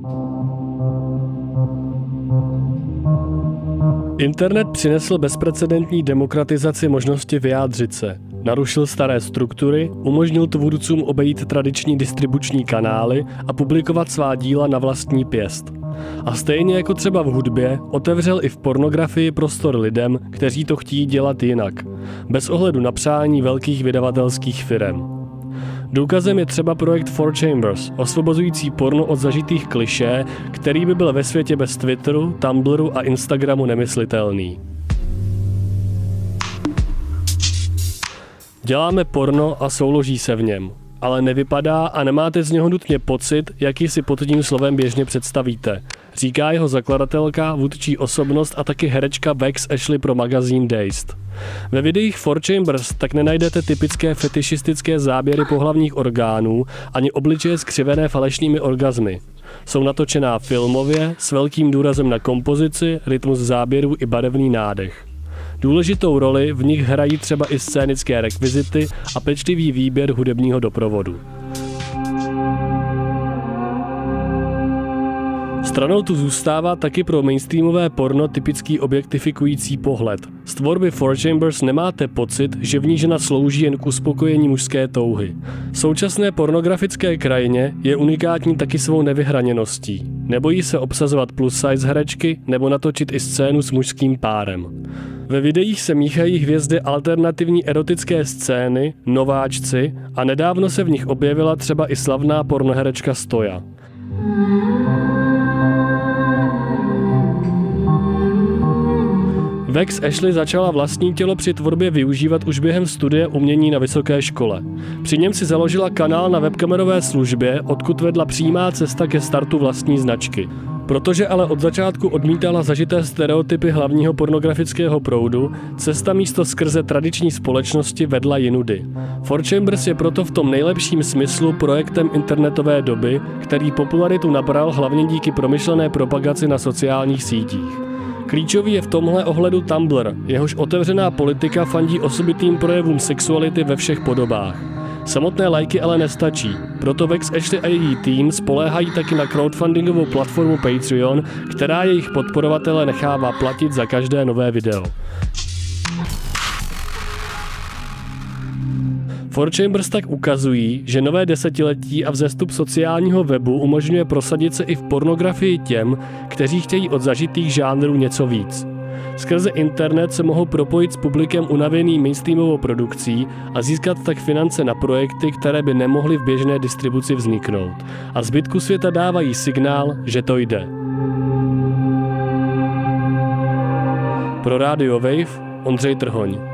Internet přinesl bezprecedentní demokratizaci možnosti vyjádřit se. Narušil staré struktury, umožnil tvůrcům obejít tradiční distribuční kanály a publikovat svá díla na vlastní pěst. A stejně jako třeba v hudbě, otevřel i v pornografii prostor lidem, kteří to chtějí dělat jinak, bez ohledu na přání velkých vydavatelských firem. Důkazem je třeba projekt Four Chambers, osvobozující porno od zažitých klišé, který by byl ve světě bez Twitteru, Tumblru a Instagramu nemyslitelný. Děláme porno a souloží se v něm, ale nevypadá a nemáte z něho nutně pocit, jaký si pod tím slovem běžně představíte, říká jeho zakladatelka, vůdčí osobnost a taky herečka Vex Ashley pro magazín Dazed. Ve videích Four Chambers tak nenajdete typické fetišistické záběry pohlavních orgánů ani obličeje skřivené falešnými orgazmy. Jsou natočená filmově, s velkým důrazem na kompozici, rytmus záběrů i barevný nádech. Důležitou roli v nich hrají třeba i scénické rekvizity a pečlivý výběr hudebního doprovodu. Stranou tu zůstává taky pro mainstreamové porno typický objektifikující pohled. Z tvorby Four Chambers nemáte pocit, že v ní žena slouží jen k uspokojení mužské touhy. Současné pornografické krajině je unikátní taky svou nevyhraněností. Nebojí se obsazovat plus size herečky nebo natočit i scénu s mužským párem. Ve videích se míchají hvězdy alternativní erotické scény, nováčci a nedávno se v nich objevila třeba i slavná pornoherečka Stoja. Vex Ashley začala vlastní tělo při tvorbě využívat už během studia umění na vysoké škole. Při něm si založila kanál na webkamerové službě, odkud vedla přímá cesta ke startu vlastní značky. Protože ale od začátku odmítala zažité stereotypy hlavního pornografického proudu, cesta místo skrze tradiční společnosti vedla jinudy. Four Chambers je proto v tom nejlepším smyslu projektem internetové doby, který popularitu nabral hlavně díky promyšlené propagaci na sociálních sítích. Klíčový je v tomhle ohledu Tumblr, jehož otevřená politika fandí osobitým projevům sexuality ve všech podobách. Samotné lajky ale nestačí, proto Vex Ashley a její tým spoléhají taky na crowdfundingovou platformu Patreon, která jejich podporovatele nechává platit za každé nové video. Four Chambers tak ukazují, že nové desetiletí a vzestup sociálního webu umožňuje prosadit se i v pornografii těm, kteří chtějí od zažitých žánrů něco víc. Skrze internet se mohou propojit s publikem unavený mainstreamovou produkcí a získat tak finance na projekty, které by nemohly v běžné distribuci vzniknout. A zbytku světa dávají signál, že to jde. Pro Radio Wave Ondřej Trhoň.